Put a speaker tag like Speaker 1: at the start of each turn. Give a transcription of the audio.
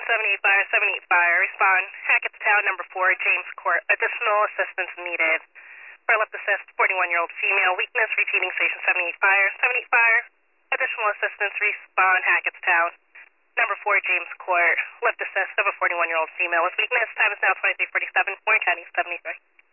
Speaker 1: 78 Fire, 78 Fire. Respond. Hackettstown, number 4, James Court. Additional assistance needed. For left assist, 41-year-old female. Weakness, repeating station 78 Fire, 78 Fire. Additional assistance, respond. Hackettstown, number 4, James Court. Left assist of a 41-year-old female with weakness. Time is now 23:47. Warren County, 73.